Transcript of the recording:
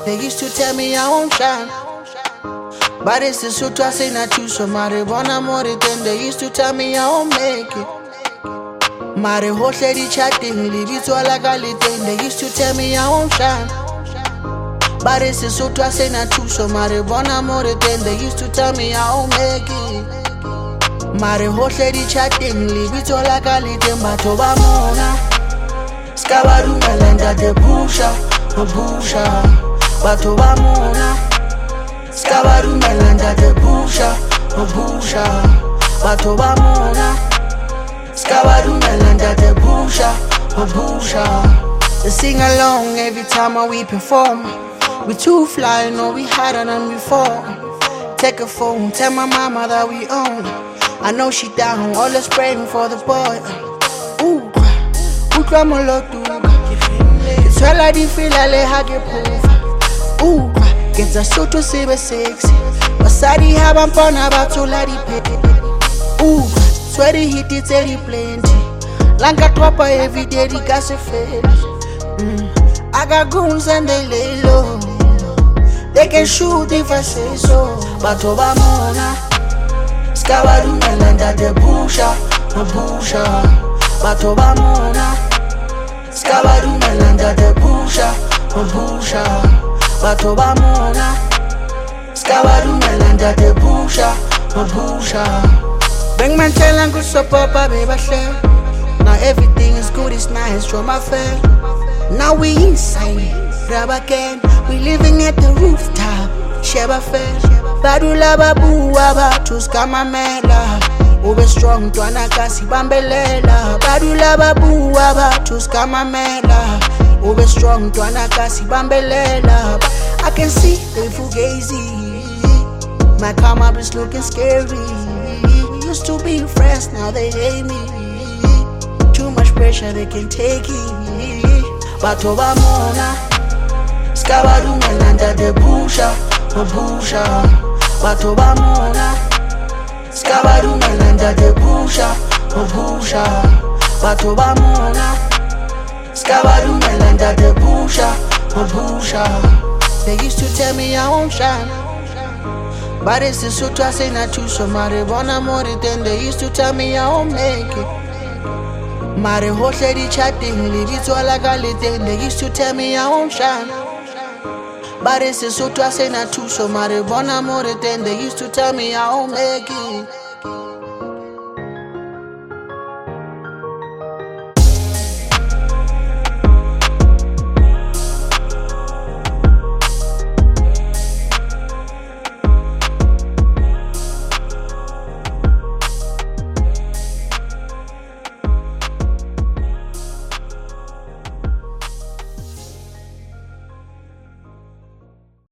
They used to tell me I won't shine, but it's the truth. I say not true. So mare bona more than they used to tell me I won't make it. Mare hohle di chatting, libito alagalite. They used to tell me I won't shine, but it's the truth. I say not true. So mare bona more than they used to tell me I won't make it. Mare hohle di chatting, libito alagalite. Bato ba mona, skabaru melenda de busha, busha. Bato ba mona, skabaru melenda de busha, busha. Bato ba mona, skabaru melenda de busha, busha. They sing along every time we perform. We too fly, know we harder than before. Take a phone, tell my mama that we own. I know she down, always praying for the boy. Ooh, ukwa molotuka. Kitwela di fila le hage proof. Ooh, get a soto sibe sexy. Basadi haba mpona batula di pete. Ooh, sweaty hit it any plenty. Lanka tropa every day di gas a fed. I got goons and they lay low. They can shoot if I say so. Bato ba mona, skabaru melenda de busha, busha. Bato ba mona, skabaru melenda de busha, busha. Bato ba mona, skabaru melenda de busha, busha. Bang man tell good so papa baby share. Now everything is good, it's nice from my fair. Now we inside, grab again. We living at the rooftop, Sheba fair. Badula babu abatus kama mela. Ube strong twana kasi bambelela. Badula babu abatus kama mela. Ube strong twana kasi bambelela. I can see they fugazi. My come up is looking scary. Used to be friends, now they hate me. Too much pressure, they can take it. Bato ba mona, skabaru melenda de busha, busha. Bato ba mona, skabaru melenda de busha, busha. Bato ba mona, skabaru melenda de busha, busha. They used to tell me I won't shine, but it's the truth. I say not true. So mare bona more than they used to tell me I won't make it. Mare hohle di chatting, libito alagalite. They used to tell me I won't shine, but it's the truth. I say not true. So mare bona more than they used to tell me I won't make it.